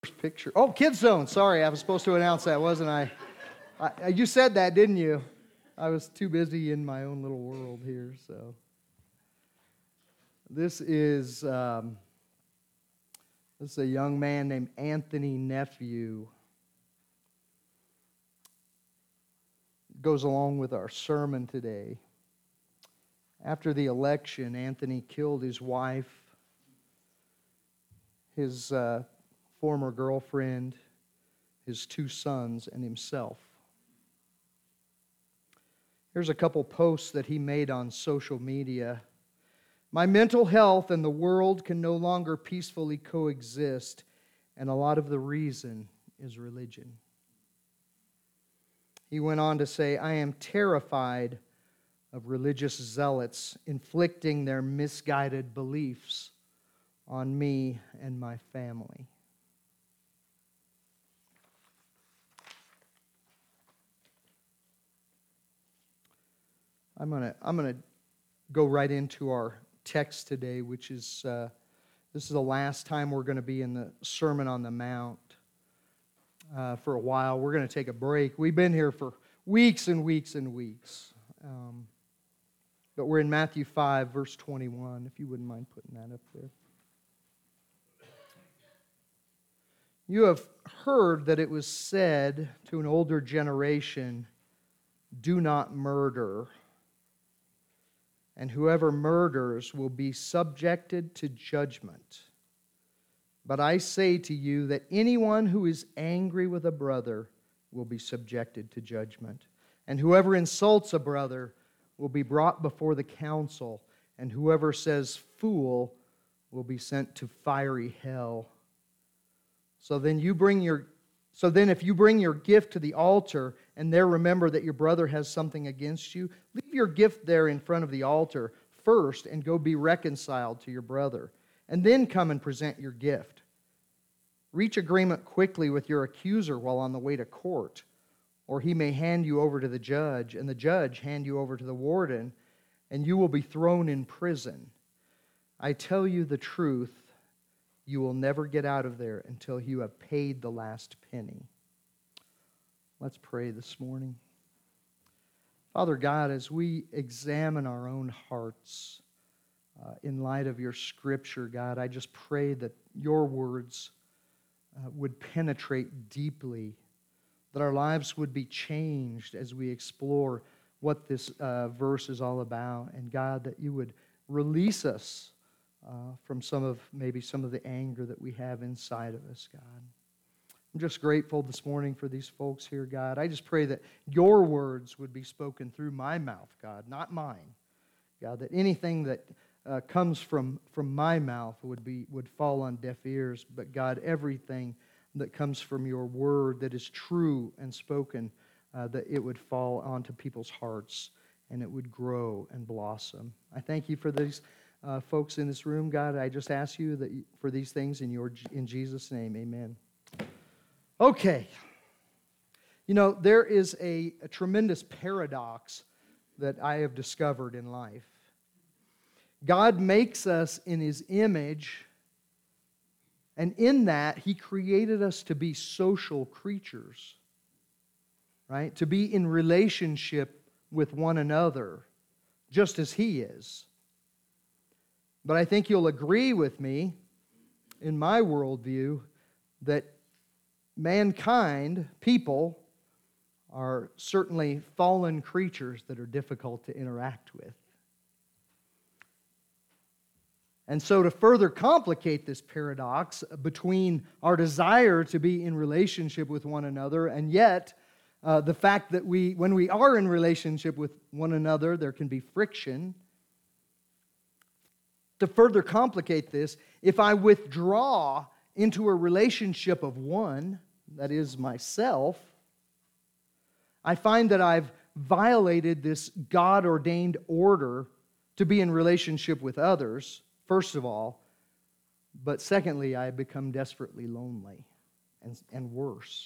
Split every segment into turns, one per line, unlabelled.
Picture. Oh, Kids Zone. Sorry, I was supposed to announce that, wasn't I? You said that, didn't you? I was too busy in my own little world here. So this is a young man named Anthony Nephew. Goes along with our sermon today. After the election, Anthony killed his wife, his former girlfriend, his 2 sons, and himself. Here's a couple posts that he made on social media. My mental health and the world can no longer peacefully coexist, and a lot of the reason is religion. He went on to say, I am terrified of religious zealots inflicting their misguided beliefs on me and my family. I'm gonna go right into our text today, which is this is the last time we're going to be in the Sermon on the Mount for a while. We're going to take a break. We've been here for weeks and weeks and weeks, but we're in Matthew 5, verse 21. If you wouldn't mind putting that up there. You have heard that it was said to an older generation, "Do not murder. And whoever murders will be subjected to judgment. But I say to you that anyone who is angry with a brother will be subjected to judgment. And whoever insults a brother will be brought before the council. And whoever says fool will be sent to fiery hell. So then if you bring your gift to the altar and there remember that your brother has something against you, leave your gift there in front of the altar first and go be reconciled to your brother. And then come and present your gift. Reach agreement quickly with your accuser while on the way to court, or he may hand you over to the judge, and the judge hand you over to the warden, and you will be thrown in prison. I tell you the truth, you will never get out of there until you have paid the last penny." Let's pray this morning. Father God, as we examine our own hearts in light of your Scripture, God, I just pray that your words would penetrate deeply, that our lives would be changed as we explore what this verse is all about. And God, that you would release us from some of the anger that we have inside of us, God. I'm just grateful this morning for these folks here, God. I just pray that your words would be spoken through my mouth, God, not mine. God, that anything that comes from my mouth would fall on deaf ears. But God, everything that comes from your word that is true and spoken, that it would fall onto people's hearts and it would grow and blossom. I thank you for these folks in this room, God. I just ask you that for these things in Jesus' name, amen. Okay. You know, there is a tremendous paradox that I have discovered in life. God makes us in His image, and in that, He created us to be social creatures, right? To be in relationship with one another, just as He is. But I think you'll agree with me, in my worldview, that mankind, people, are certainly fallen creatures that are difficult to interact with. And so to further complicate this paradox between our desire to be in relationship with one another and yet the fact that when we are in relationship with one another, there can be friction. To further complicate this, if I withdraw into a relationship of one, that is myself, I find that I've violated this God-ordained order to be in relationship with others, first of all, but secondly, I become desperately lonely and worse.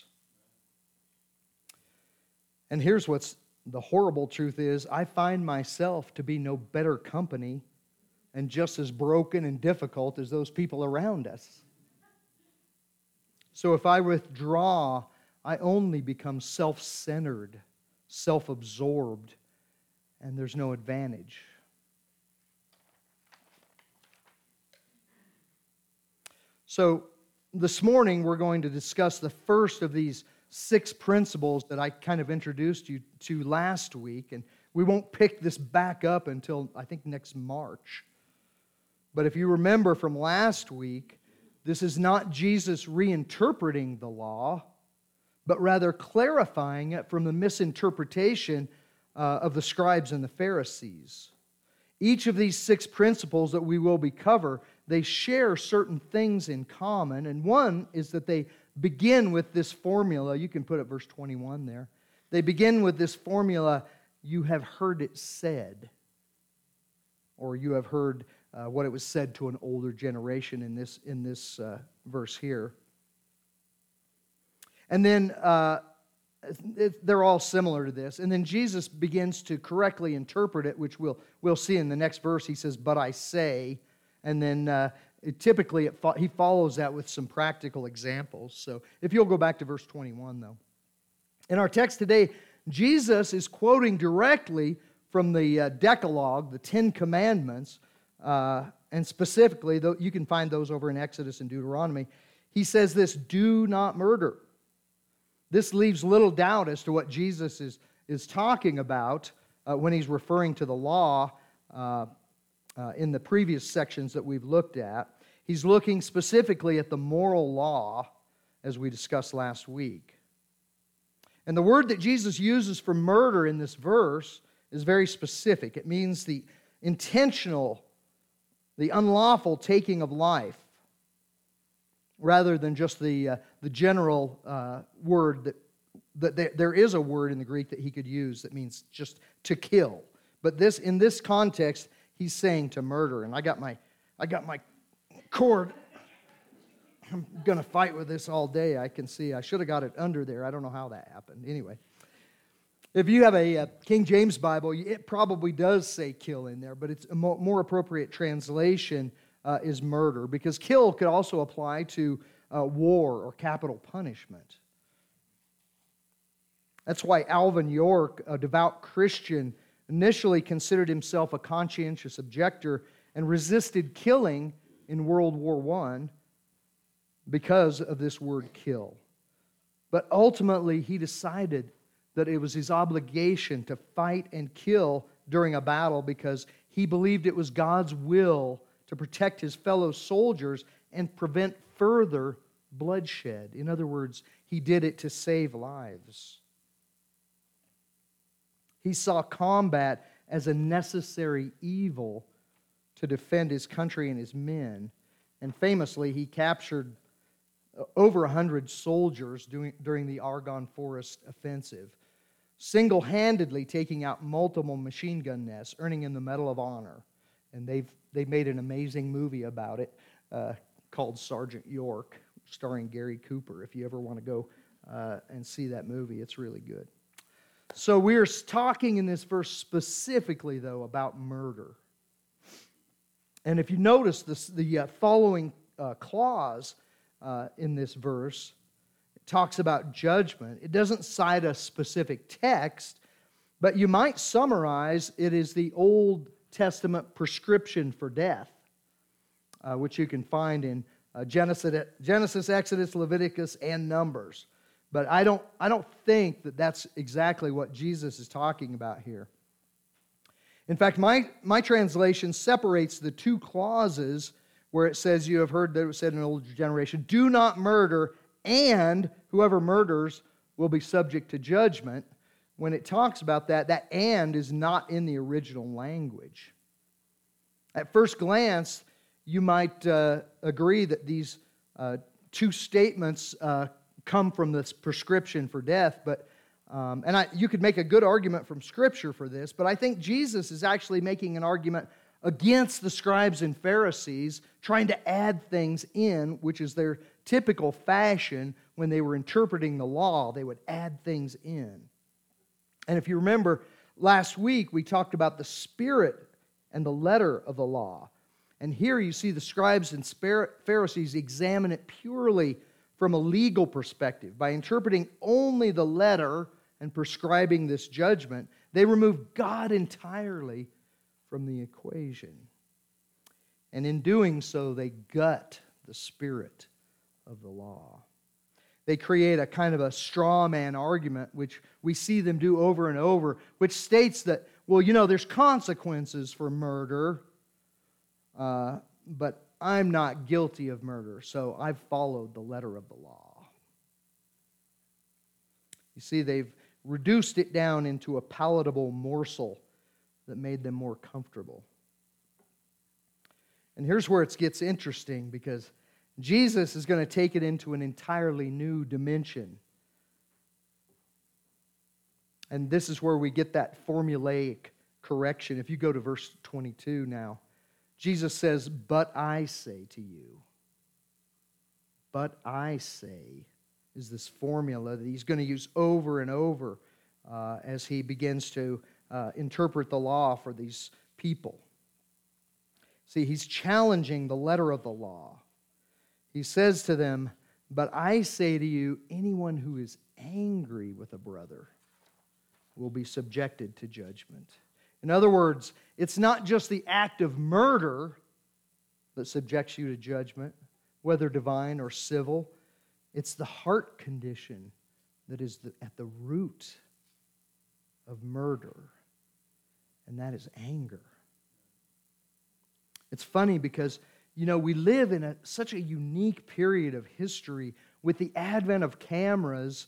And here's what's the horrible truth is, I find myself to be no better company and just as broken and difficult as those people around us. So if I withdraw, I only become self-centered, self-absorbed, and there's no advantage. So this morning we're going to discuss the first of these 6 principles that I kind of introduced you to last week, and we won't pick this back up until, I think, next March. But if you remember from last week, this is not Jesus reinterpreting the law, but rather clarifying it from the misinterpretation of the scribes and the Pharisees. Each of these 6 principles that we will cover, they share certain things in common, and one is that they begin with this formula. You can put up verse 21 there. They begin with this formula, you have heard it said, or you have heard what it was said to an older generation in this verse here. And then they're all similar to this. And then Jesus begins to correctly interpret it, which we'll see in the next verse. He says, "But I say," and then he follows that with some practical examples. So if you'll go back to verse 21, though. In our text today, Jesus is quoting directly from the Decalogue, the 10 Commandments, and specifically, you can find those over in Exodus and Deuteronomy. He says this, "Do not murder." This leaves little doubt as to what Jesus is talking about when he's referring to the law in the previous sections that we've looked at. He's looking specifically at the moral law, as we discussed last week. And the word that Jesus uses for murder in this verse is very specific. It means the intentional, the unlawful taking of life, rather than just the general word that there is a word in the Greek that he could use that means just to kill. But in this context, he's saying to murder. And I got my cord. I'm going to fight with this all day. I can see. I should have got it under there. I don't know how that happened. Anyway, if you have a King James Bible, it probably does say kill in there, but it's a more appropriate translation is murder, because kill could also apply to war or capital punishment. That's why Alvin York, a devout Christian, initially considered himself a conscientious objector and resisted killing in World War I because of this word kill. But ultimately, he decided that it was his obligation to fight and kill during a battle because he believed it was God's will to protect his fellow soldiers and prevent further bloodshed. In other words, he did it to save lives. He saw combat as a necessary evil to defend his country and his men. And famously, he captured over 100 soldiers during the Argonne Forest Offensive, single-handedly taking out multiple machine gun nests, earning him the Medal of Honor. And they've made an amazing movie about it called Sergeant York, starring Gary Cooper. If you ever want to go and see that movie, it's really good. So we're talking in this verse specifically, though, about murder. And if you notice the following clause in this verse, it talks about judgment. It doesn't cite a specific text, but you might summarize it as the Old Testament prescription for death, which you can find in Genesis, Exodus, Leviticus, and Numbers. But I don't think that that's exactly what Jesus is talking about here. In fact, my translation separates the two clauses where it says, you have heard that it was said in an older generation, do not murder, and whoever murders will be subject to judgment. When it talks about that and is not in the original language. At first glance, you might agree that these two statements come from this prescription for death, but you could make a good argument from Scripture for this, but I think Jesus is actually making an argument against the scribes and Pharisees trying to add things in, which is their typical fashion when they were interpreting the law. They would add things in. And if you remember, last week we talked about the spirit and the letter of the law. And here you see the scribes and Pharisees examine it purely from a legal perspective. By interpreting only the letter and prescribing this judgment, they remove God entirely from the equation. And in doing so, they gut the spirit of the law. They create a kind of a straw man argument, which we see them do over and over, which states that, well, there's consequences for murder, but I'm not guilty of murder, so I've followed the letter of the law. You see, they've reduced it down into a palatable morsel that made them more comfortable. And here's where it gets interesting, because Jesus is going to take it into an entirely new dimension. And this is where we get that formulaic correction. If you go to verse 22 now, Jesus says, "But I say to you." "But I say" is this formula that he's going to use over and over as he begins to interpret the law for these people. See, he's challenging the letter of the law. He says to them, "But I say to you, anyone who is angry with a brother will be subjected to judgment." In other words, it's not just the act of murder that subjects you to judgment, whether divine or civil. It's the heart condition that is at the root of murder, and that is anger. It's funny because, we live in such a unique period of history with the advent of cameras.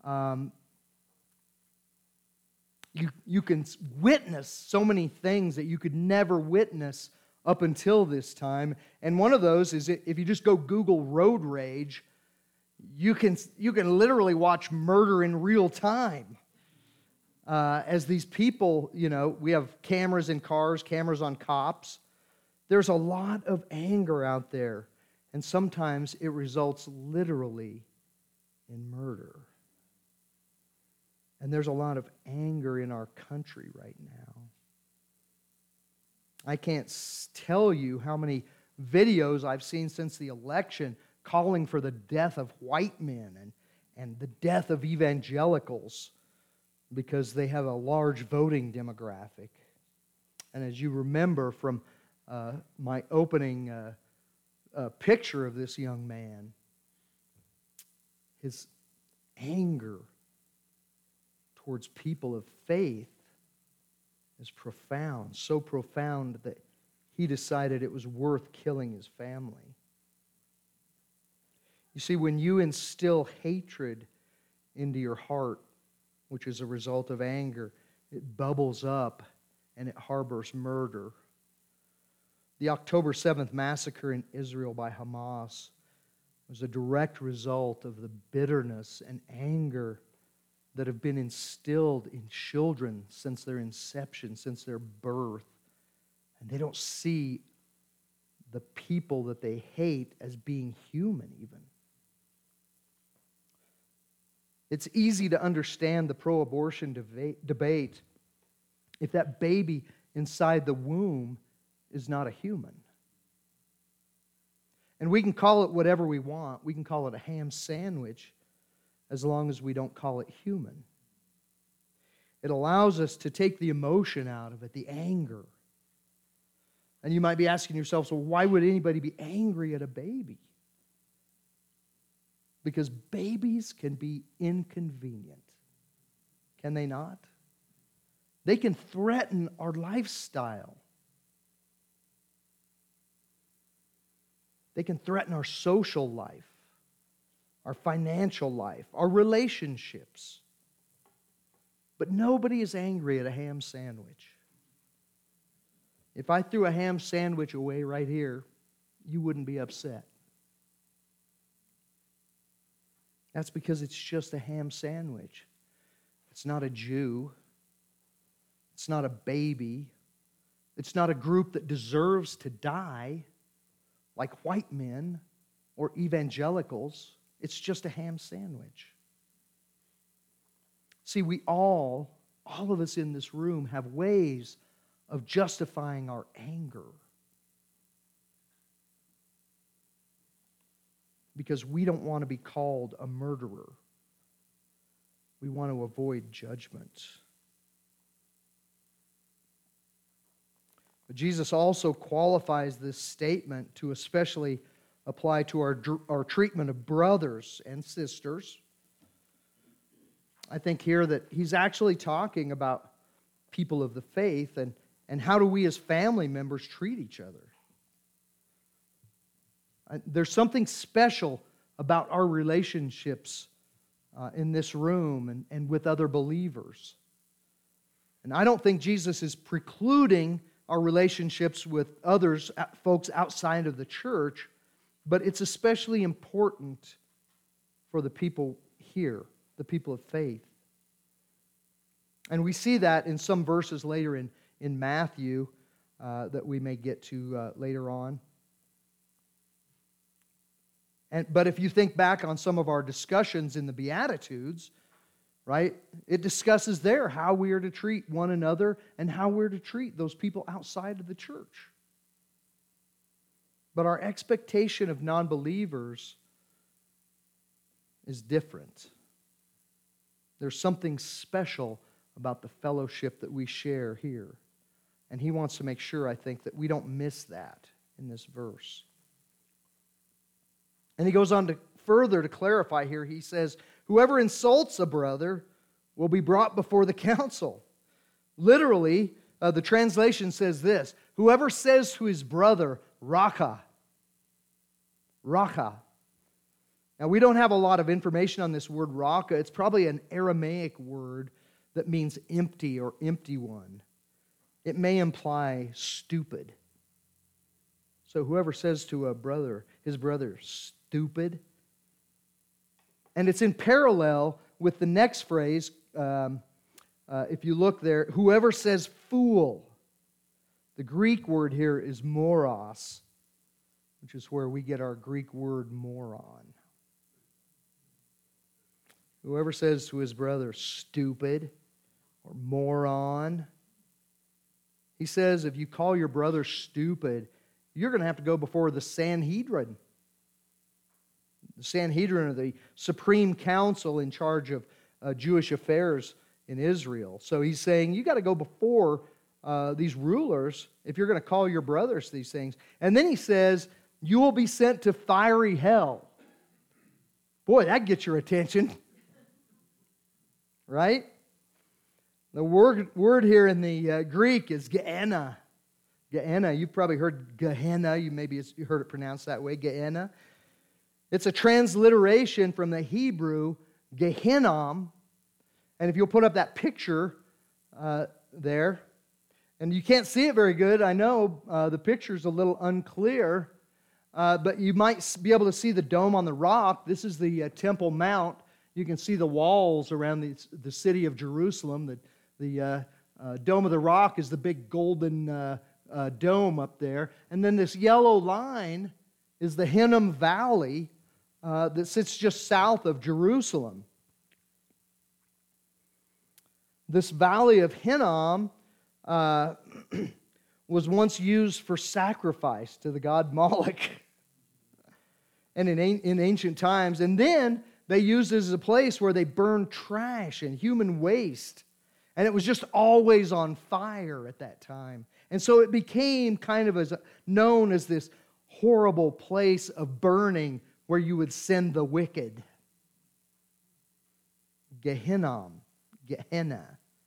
You can witness so many things that you could never witness up until this time. And one of those is if you just go Google road rage, you can literally watch murder in real time. As these people, we have cameras in cars, cameras on cops. There's a lot of anger out there, and sometimes it results literally in murder. And there's a lot of anger in our country right now. I can't tell you how many videos I've seen since the election calling for the death of white men and the death of evangelicals because they have a large voting demographic. And as you remember from my opening picture of this young man, his anger towards people of faith is profound, so profound that he decided it was worth killing his family. You see, when you instill hatred into your heart, which is a result of anger, it bubbles up and it harbors murder. The October 7th massacre in Israel by Hamas was a direct result of the bitterness and anger that have been instilled in children since their inception, since their birth. And they don't see the people that they hate as being human even. It's easy to understand the pro-abortion debate if that baby inside the womb is not a human. And we can call it whatever we want. We can call it a ham sandwich as long as we don't call it human. It allows us to take the emotion out of it, the anger. And you might be asking yourself, so why would anybody be angry at a baby? Because babies can be inconvenient. Can they not? They can threaten our lifestyle. They can threaten our social life, our financial life, our relationships. But nobody is angry at a ham sandwich. If I threw a ham sandwich away right here, you wouldn't be upset. That's because it's just a ham sandwich. It's not a Jew. It's not a baby. It's not a group that deserves to die like white men or evangelicals. It's just a ham sandwich. See, we all of us in this room have ways of justifying our anger. because we don't want to be called a murderer. We want to avoid judgment. But Jesus also qualifies this statement to especially apply to our treatment of brothers and sisters. I think here that he's actually talking about people of the faith and how do we as family members treat each other. There's something special about our relationships in this room and with other believers. And I don't think Jesus is precluding our relationships with others, folks outside of the church, but it's especially important for the people here, the people of faith. And we see that in some verses later in Matthew that we may get to later on. But if you think back on some of our discussions in the Beatitudes, right, it discusses there how we are to treat one another and how we're to treat those people outside of the church. But our expectation of non-believers is different. There's something special about the fellowship that we share here. And he wants to make sure, I think, that we don't miss that in this verse. And he goes on to further to clarify here. He says, whoever insults a brother will be brought before the council. Literally, the translation says this: whoever says to his brother, Raka. Raka. Now, we don't have a lot of information on this word Raka. It's probably an Aramaic word that means empty or empty one. It may imply stupid. So whoever says to his brother, stupid. And it's in parallel with the next phrase, if you look there, whoever says fool. The Greek word here is moros, which is where we get our Greek word moron. Whoever says to his brother, stupid or moron. He says if you call your brother stupid, you're going to have to go before the Sanhedrin. The Sanhedrin are the supreme council in charge of Jewish affairs in Israel. So he's saying you got to go before these rulers if you're going to call your brothers these things. And then he says, you will be sent to fiery hell. Boy, that gets your attention. Right? The word here in the Greek is Gehenna. Gehenna, you've probably heard Gehenna. You heard it pronounced that way, Gehenna. It's a transliteration from the Hebrew Gehinnom. And if you'll put up that picture there, and you can't see it very good, I know the picture's a little unclear, but you might be able to see the dome on the rock. This is the Temple Mount. You can see the walls around the city of Jerusalem. The Dome of the Rock is the big golden dome up there. And then this yellow line is the Hinnom Valley that sits just south of Jerusalem. This valley of Hinnom was once used for sacrifice to the god Moloch and in ancient times. And then they used it as a place where they burned trash and human waste. And it was just always on fire at that time. And so it became kind of known as this horrible place of burning where you would send the wicked. Gehinnom, Gehenna.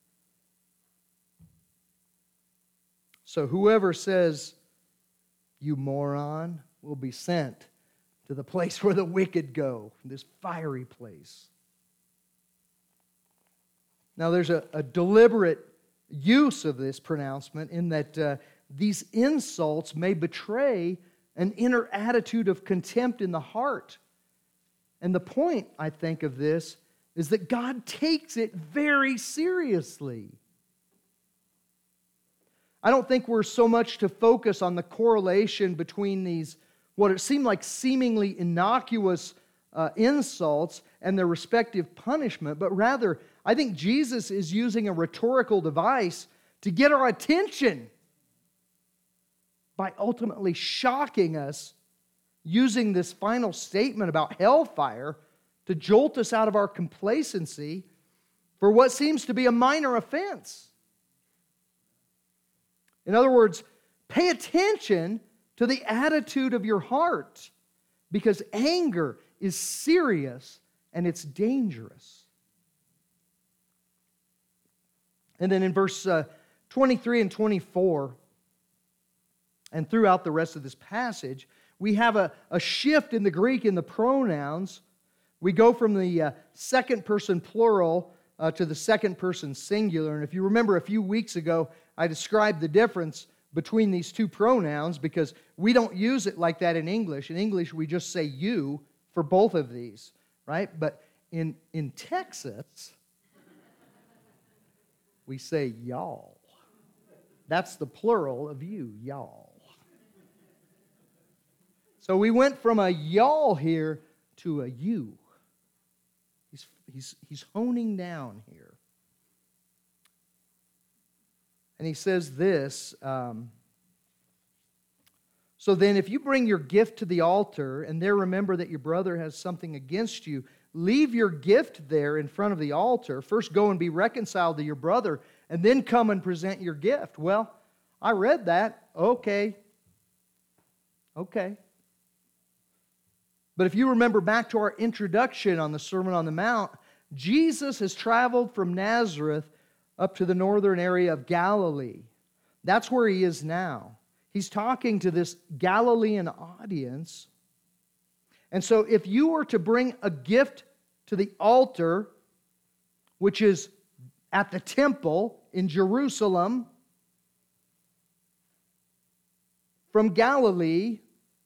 So whoever says, you moron, will be sent to the place where the wicked go, this fiery place. Now there's a deliberate use of this pronouncement in that these insults may betray an inner attitude of contempt in the heart. And the point, I think, of this is that God takes it very seriously. I don't think we're so much to focus on the correlation between these, what it seemed like seemingly innocuous insults and their respective punishment, but rather, I think Jesus is using a rhetorical device to get our attention by ultimately shocking us using this final statement about hellfire to jolt us out of our complacency for what seems to be a minor offense. In other words, pay attention to the attitude of your heart, because anger is serious and it's dangerous. And then in verse 23 and 24, and throughout the rest of this passage, we have a shift in the Greek in the pronouns. We go from the second person plural to the second person singular. And if you remember a few weeks ago, I described the difference between these two pronouns because we don't use it like that in English. In English, we just say you for both of these, right? But in Texas, we say y'all. That's the plural of you, y'all. So we went from a y'all here to a you. He's honing down here. And he says this, so then if you bring your gift to the altar and there remember that your brother has something against you, leave your gift there in front of the altar. First go and be reconciled to your brother and then come and present your gift. Well, I read that. Okay. But if you remember back to our introduction on the Sermon on the Mount, Jesus has traveled from Nazareth up to the northern area of Galilee. That's where he is now. He's talking to this Galilean audience. And so if you were to bring a gift to the altar, which is at the temple in Jerusalem, from Galilee,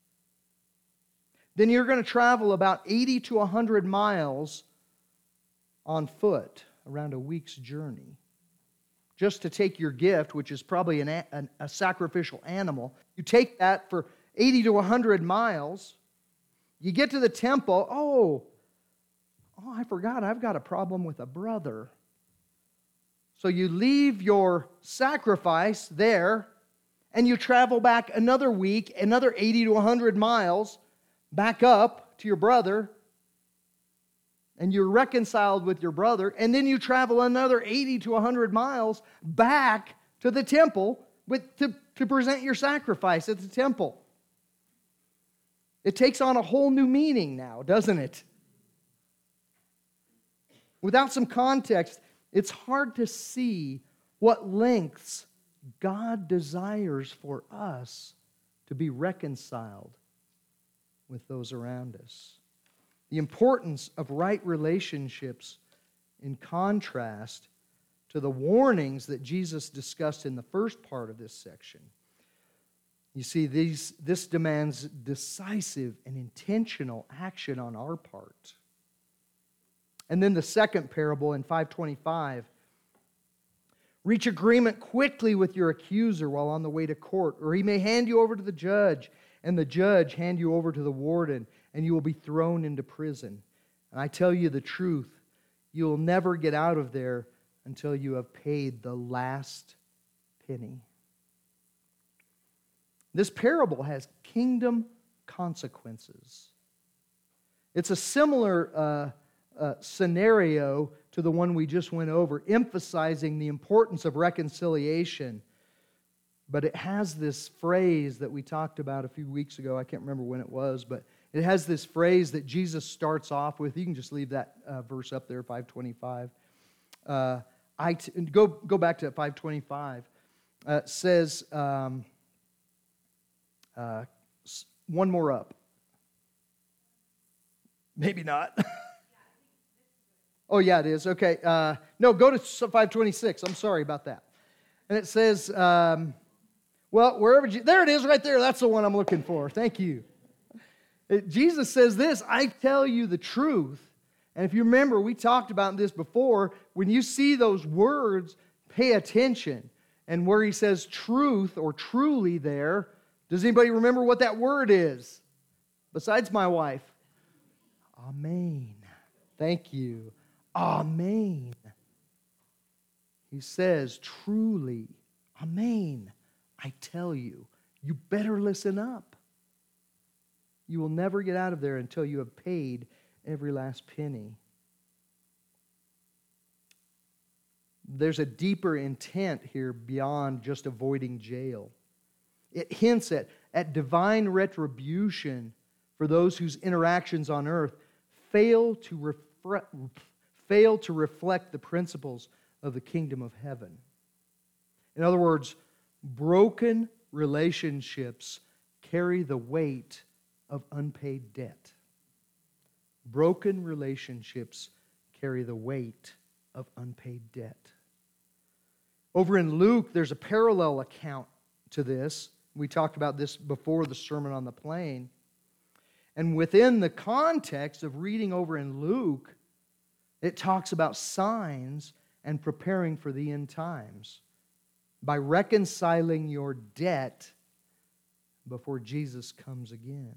then you're going to travel about 80 to 100 miles on foot, around a week's journey, just to take your gift, which is probably a sacrificial animal. You take that for 80 to 100 miles. You get to the temple. Oh, I forgot, I've got a problem with a brother. So you leave your sacrifice there, and you travel back another week, another 80 to 100 miles, back up to your brother, and you're reconciled with your brother, and then you travel another 80 to 100 miles back to the temple to present your sacrifice at the temple. It takes on a whole new meaning now, doesn't it? Without some context, it's hard to see what lengths God desires for us to be reconciled with those around us. The importance of right relationships in contrast to the warnings that Jesus discussed in the first part of this section. You see, this demands decisive and intentional action on our part. And then the second parable in 5:25, reach agreement quickly with your accuser while on the way to court, or he may hand you over to the judge, and the judge hand you over to the warden, and you will be thrown into prison. And I tell you the truth, you will never get out of there until you have paid the last penny. This parable has kingdom consequences. It's a similar scenario to the one we just went over, emphasizing the importance of reconciliation. But it has this phrase that we talked about a few weeks ago. I can't remember when it was, but it has this phrase that Jesus starts off with. You can just leave that verse up there, 5:25. Go back to 5:25. It says, one more up. Maybe not. Oh, yeah, it is. Okay. No, go to 5:26. I'm sorry about that. And it says, there it is right there. That's the one I'm looking for. Thank you. Jesus says this, I tell you the truth. And if you remember, we talked about this before. When you see those words, pay attention. And where he says truth or truly there, does anybody remember what that word is? Besides my wife. Amen. Thank you. Amen. He says, truly, amen. I tell you, you better listen up. You will never get out of there until you have paid every last penny. There's a deeper intent here beyond just avoiding jail. It hints at divine retribution for those whose interactions on earth fail to reflect the principles of the kingdom of heaven. In other words, broken relationships carry the weight of unpaid debt. Broken relationships carry the weight of unpaid debt. Over in Luke, there's a parallel account to this. We talked about this before the Sermon on the Plain. And within the context of reading over in Luke, it talks about signs and preparing for the end times by reconciling your debt before Jesus comes again.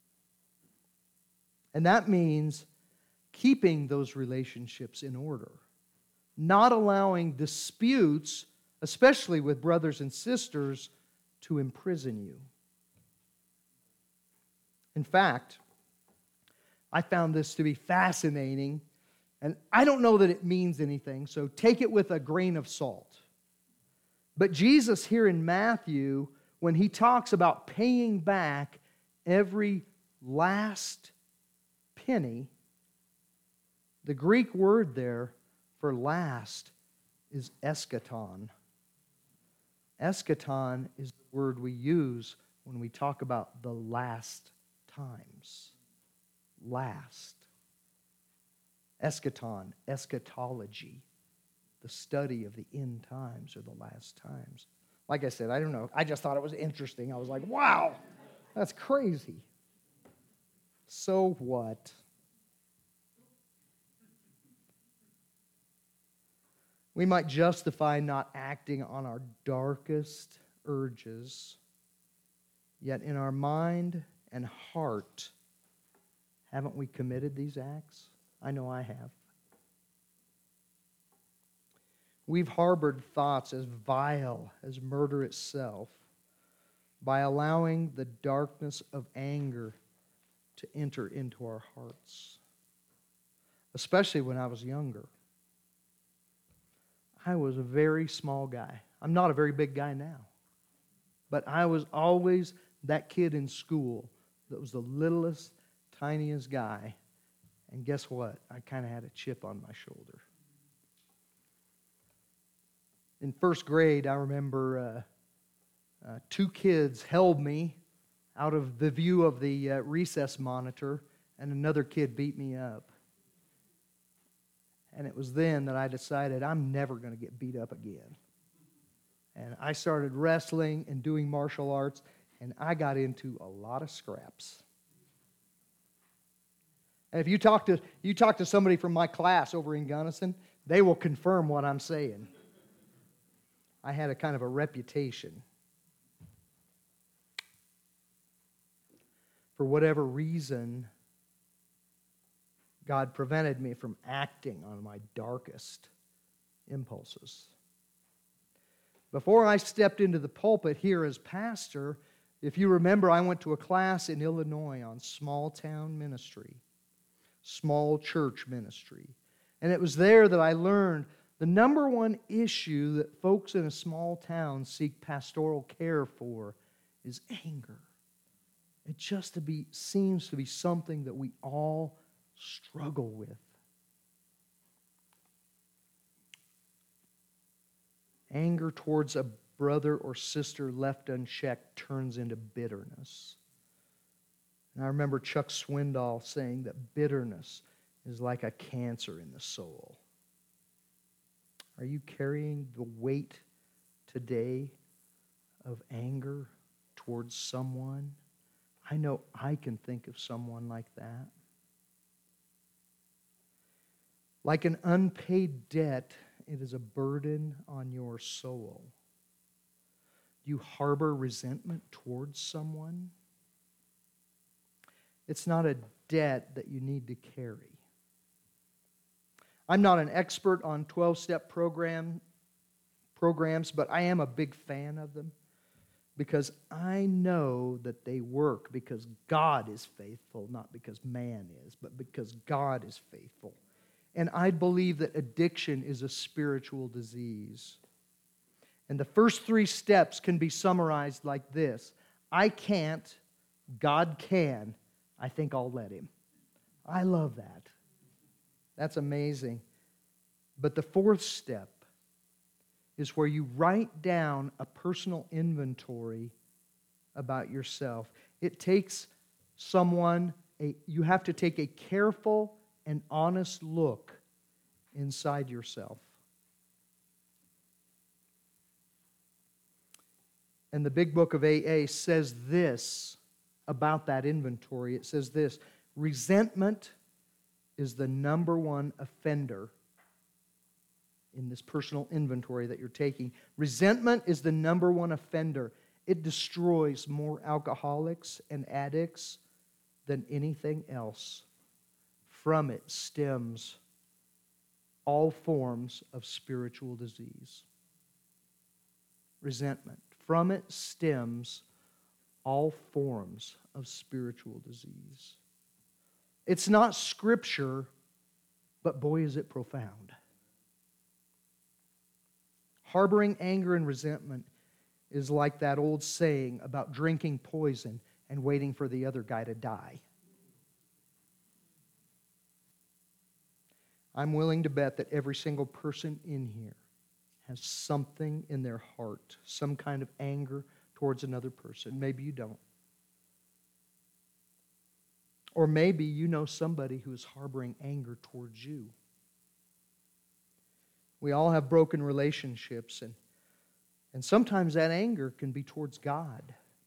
And that means keeping those relationships in order, not allowing disputes, especially with brothers and sisters, to imprison you. In fact, I found this to be fascinating, and I don't know that it means anything, so take it with a grain of salt. But Jesus here in Matthew, when he talks about paying back every last penny, the Greek word there for last is eschaton. Eschaton is the word we use when we talk about the last times. Last. Eschaton, eschatology, the study of the end times or the last times. Like I said, I don't know. I just thought it was interesting. I was like, wow, that's crazy. So what? We might justify not acting on our darkest urges, yet in our mind and heart, haven't we committed these acts? I know I have. We've harbored thoughts as vile as murder itself by allowing the darkness of anger to enter into our hearts, especially when I was younger. I was a very small guy. I'm not a very big guy now. But I was always that kid in school that was the littlest, tiniest guy. And guess what? I kind of had a chip on my shoulder. In first grade, I remember two kids held me out of the view of the recess monitor, and another kid beat me up. And it was then that I decided I'm never going to get beat up again. And I started wrestling and doing martial arts, and I got into a lot of scraps. And if you talk to somebody from my class over in Gunnison, they will confirm what I'm saying. I had a kind of a reputation. For whatever reason, God prevented me from acting on my darkest impulses. Before I stepped into the pulpit here as pastor, if you remember, I went to a class in Illinois on small town ministry, small church ministry. And it was there that I learned the number one issue that folks in a small town seek pastoral care for is anger. It just seems to be something that we all struggle with. Anger towards a brother or sister left unchecked turns into bitterness. And I remember Chuck Swindoll saying that bitterness is like a cancer in the soul. Are you carrying the weight today of anger towards someone? I know I can think of someone like that. Like an unpaid debt, it is a burden on your soul. Do you harbor resentment towards someone? It's not a debt that you need to carry. I'm not an expert on 12-step programs, but I am a big fan of them because I know that they work because God is faithful, not because man is, but because God is faithful. And I believe that addiction is a spiritual disease. And the first 3 steps can be summarized like this: I can't, God can, I think I'll let Him. I love that. That's amazing. But the 4th step is where you write down a personal inventory about yourself. It takes you have to take a careful and honest look inside yourself. And the Big Book of AA says this about that inventory. It says this: resentment is the number 1 offender in this personal inventory that you're taking. Resentment is the number 1 offender. It destroys more alcoholics and addicts than anything else. From it stems all forms of spiritual disease. Resentment. From it stems all forms of spiritual disease. It's not Scripture, but boy, is it profound. Harboring anger and resentment is like that old saying about drinking poison and waiting for the other guy to die. I'm willing to bet that every single person in here has something in their heart, some kind of anger towards another person. Maybe you don't. Or maybe you know somebody who is harboring anger towards you. We all have broken relationships, and sometimes that anger can be towards God.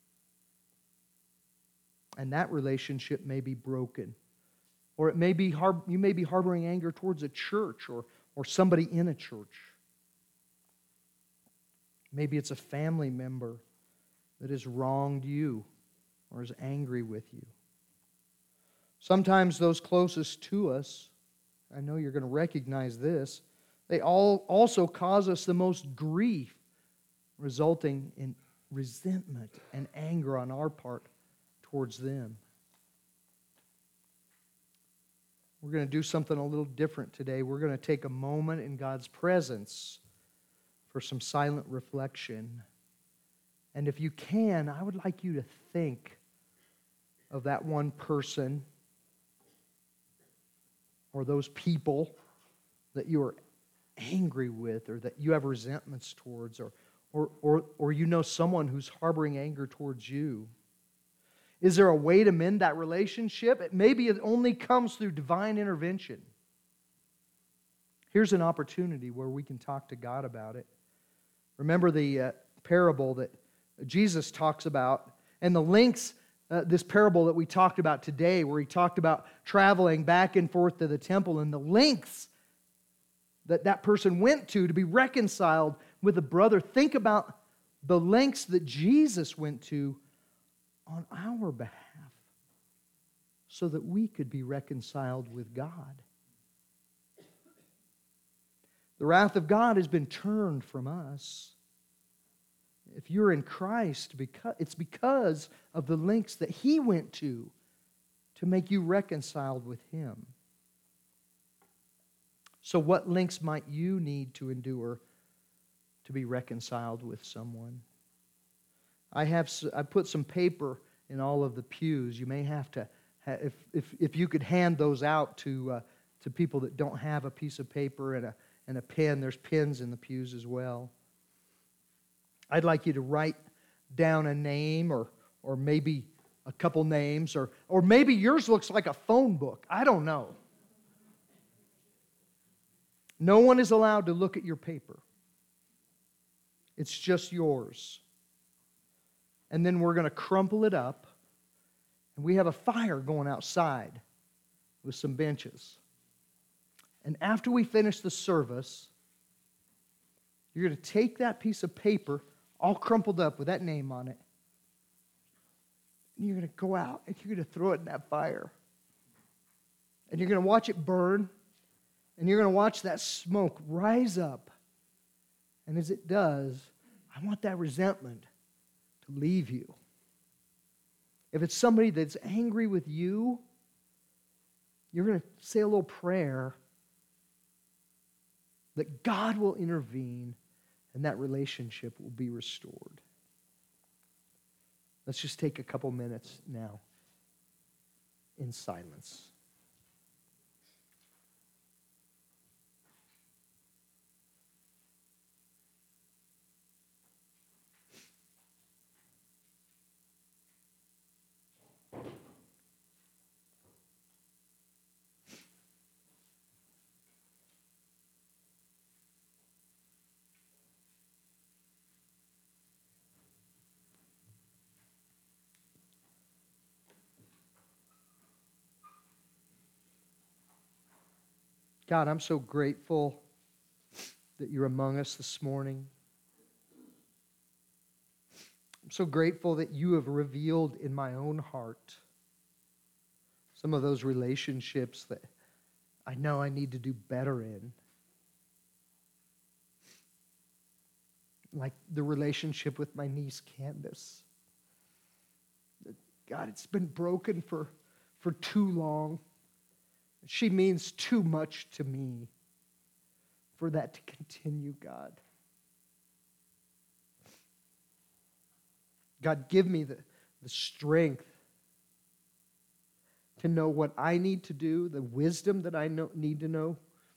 And that relationship may be broken. Or it may be you may be harboring anger towards a church or somebody in a church. Maybe it's a family member that has wronged you or is angry with you. Sometimes those closest to us, I know you're going to recognize this, they all also cause us the most grief, resulting in resentment and anger on our part towards them. We're going to do something a little different today. We're going to take a moment in God's presence for some silent reflection. And if you can, I would like you to think of that one person or those people that you are angry with or that you have resentments towards, or you know someone who's harboring anger towards you. Is there a way to mend that relationship? Maybe it only comes through divine intervention. Here's an opportunity where we can talk to God about it. Remember the parable that Jesus talks about, and the links, this parable that we talked about today, where He talked about traveling back and forth to the temple, and the lengths that person went to be reconciled with a brother. Think about the lengths that Jesus went to on our behalf so that we could be reconciled with God. The wrath of God has been turned from us. If you're in Christ, it's because of the lengths that He went to make you reconciled with Him. So what lengths might you need to endure to be reconciled with someone? I put some paper in all of the pews. You may have to, if you could hand those out to people that don't have a piece of paper and a pen. There's pens in the pews as well. I'd like you to write down a name or maybe a couple names, or maybe yours looks like a phone book. I don't know. No one is allowed to look at your paper. It's just yours. And then we're going to crumple it up, and we have a fire going outside with some benches. And after we finish the service, you're going to take that piece of paper, all crumpled up with that name on it, and you're going to go out and you're going to throw it in that fire. And you're going to watch it burn, and you're going to watch that smoke rise up. And as it does, I want that resentment to leave you. If it's somebody that's angry with you, you're going to say a little prayer that God will intervene and that relationship will be restored. Let's just take a couple minutes now in silence. God, I'm so grateful that you're among us this morning. I'm so grateful that you have revealed in my own heart some of those relationships that I know I need to do better in. Like the relationship with my niece Candace. God, it's been broken for too long. She means too much to me for that to continue, God. God, give me the strength to know what I need to do, the wisdom that I need to know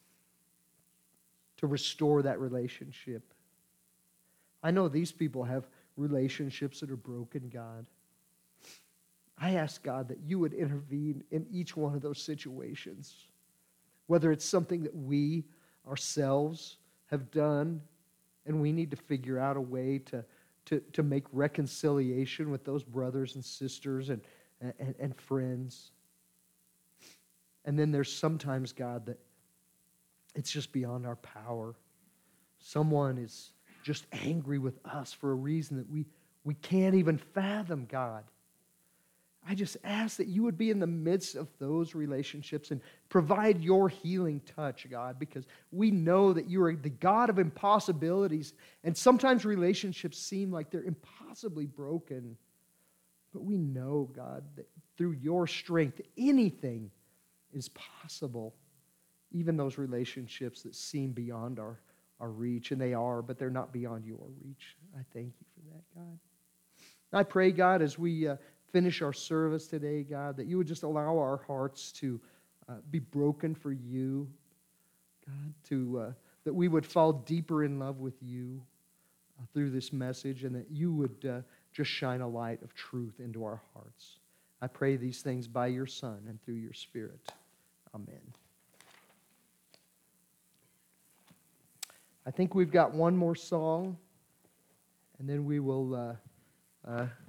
to restore that relationship. I know these people have relationships that are broken, God. I ask, God, that you would intervene in each one of those situations, whether it's something that we ourselves have done and we need to figure out a way to make reconciliation with those brothers and sisters and friends. And then there's sometimes, God, that it's just beyond our power. Someone is just angry with us for a reason that we can't even fathom, God. I just ask that you would be in the midst of those relationships and provide your healing touch, God, because we know that you are the God of impossibilities, and sometimes relationships seem like they're impossibly broken. But we know, God, that through your strength, anything is possible, even those relationships that seem beyond our reach, and they are, but they're not beyond your reach. I thank you for that, God. I pray, God, as we finish our service today, God, that you would just allow our hearts to be broken for you, God, that we would fall deeper in love with you through this message, and that you would just shine a light of truth into our hearts. I pray these things by your Son and through your Spirit. Amen. I think we've got one more song, and then we will